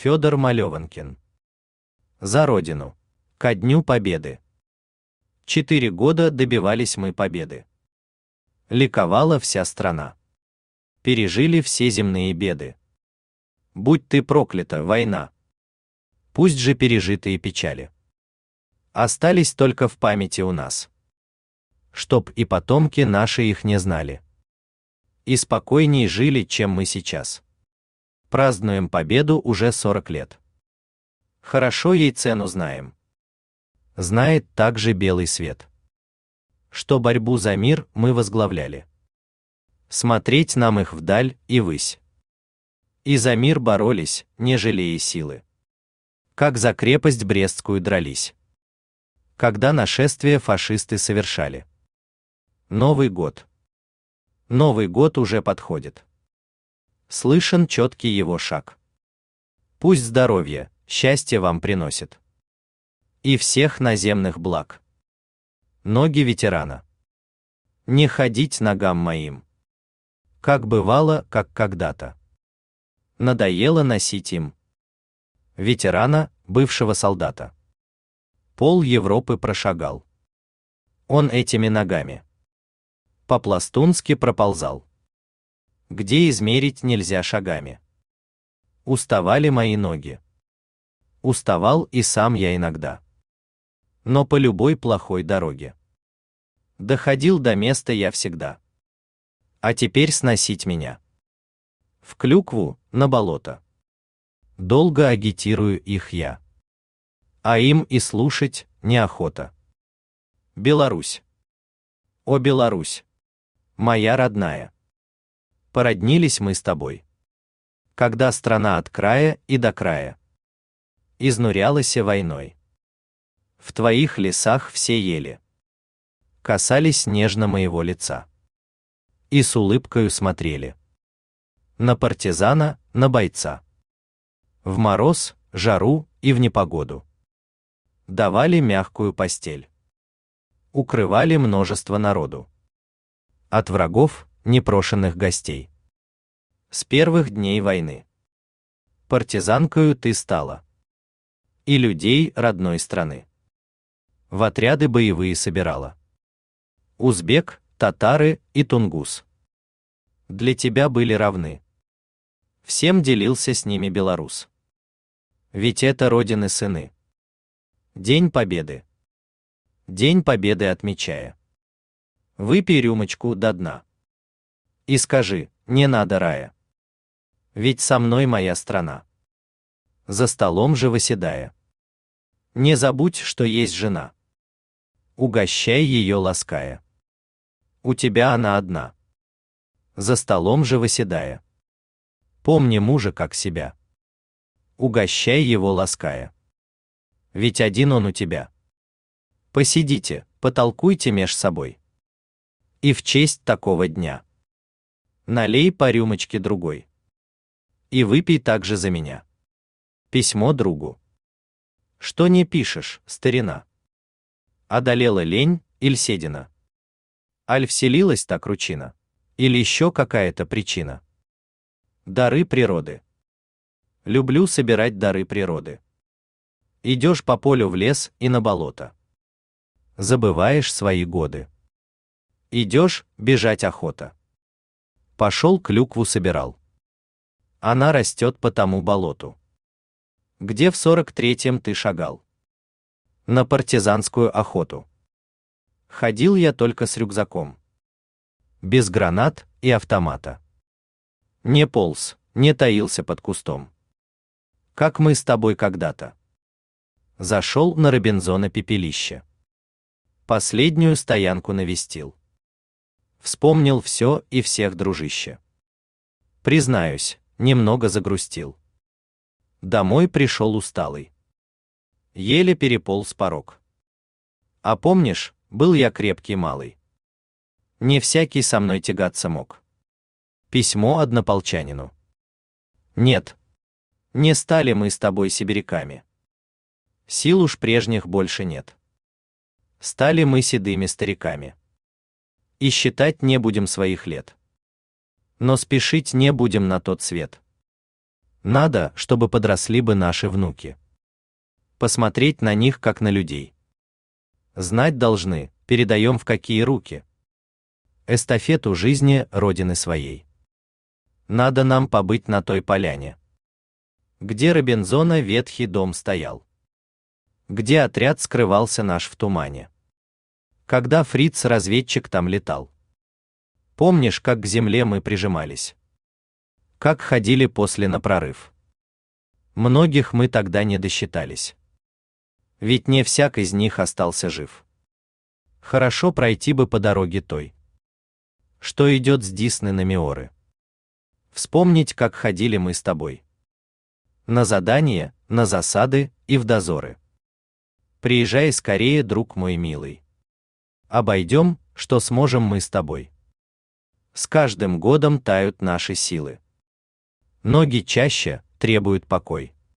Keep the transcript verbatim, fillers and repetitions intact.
Федор Малеванкин. За Родину. Ко Дню Победы. Четыре года добивались мы победы. Ликовала вся страна. Пережили все земные беды. Будь ты проклята, война! Пусть же пережитые печали остались только в памяти у нас, чтоб и потомки наши их не знали, и спокойней жили, чем мы сейчас. Празднуем победу уже сорок лет. Хорошо ей цену знаем. Знает также белый свет, что борьбу за мир мы возглавляли. Смотреть нам их вдаль и ввысь. И за мир боролись, не жалея силы, как за крепость Брестскую дрались, когда нашествие фашисты совершали. Новый год. Новый год уже подходит. Слышен четкий его шаг. Пусть здоровье, счастье вам приносит. И всех наземных благ. Ноги ветерана. Не ходить ногам моим, как бывало, как когда-то. Надоело носить им. Ветерана, бывшего солдата. Пол Европы прошагал. Он этими ногами по-пластунски проползал, где измерить нельзя шагами. Уставали мои ноги. Уставал и сам я иногда. Но по любой плохой дороге доходил до места я всегда. А теперь сносить меня в клюкву, на болото. Долго агитирую их я, а им и слушать неохота. Беларусь. О, Беларусь, моя родная, породнились мы с тобой, когда страна от края и до края изнурялась войной. В твоих лесах все ели, касались нежно моего лица и с улыбкою смотрели на партизана, на бойца. В мороз, жару и в непогоду давали мягкую постель, укрывали множество народу от врагов, непрошенных гостей. С первых дней войны партизанкою ты стала, и людей родной страны в отряды боевые собирала. Узбек, татары и тунгус для тебя были равны. Всем делился с ними белорус. Ведь это родины сыны. День Победы. День Победы отмечая, выпей рюмочку до дна и скажи: не надо рая, ведь со мной моя страна. За столом же восседая, не забудь, что есть жена. Угощай ее лаская. У тебя она одна. За столом же восседая, помни мужа как себя. Угощай его лаская, ведь один он у тебя. Посидите, потолкуйте меж собой. И в честь такого дня налей по рюмочке другой. И выпей также за меня письмо другу. Что не пишешь, старина? Одолела лень, иль седина? Аль вселилась та кручина? Или еще какая-то причина? Дары природы. Люблю собирать дары природы. Идешь по полю в лес и на болото. Забываешь свои годы. Идешь, бежать охота. Пошел клюкву собирал. Она растет по тому болоту, где в сорок третьем ты шагал на партизанскую охоту. Ходил я только с рюкзаком, без гранат и автомата. Не полз, не таился под кустом, как мы с тобой когда-то. Зашел на Робинзона пепелище, последнюю стоянку навестил. Вспомнил все и всех, дружище. Признаюсь, немного загрустил. Домой пришел усталый, еле переполз порог. А помнишь, был я крепкий малый, не всякий со мной тягаться мог. Письмо однополчанину. Нет, не стали мы с тобой сибиряками. Сил уж прежних больше нет. Стали мы седыми стариками. И считать не будем своих лет. Но спешить не будем на тот свет. Надо, чтобы подросли бы наши внуки. Посмотреть на них как на людей. Знать должны, передаем в какие руки. Эстафету жизни Родины своей. Надо нам побыть на той поляне, где Робинзона ветхий дом стоял, где отряд скрывался наш в тумане, когда фриц-разведчик там летал. Помнишь, как к земле мы прижимались? Как ходили после на прорыв? Многих мы тогда не досчитались. Ведь не всяк из них остался жив. Хорошо пройти бы по дороге той, что идет с Дисны на Миоры. Вспомнить, как ходили мы с тобой. На задания, на засады и в дозоры. Приезжай скорее, друг мой милый. Обойдем, что сможем мы с тобой. С каждым годом тают наши силы. Ноги чаще требуют покой.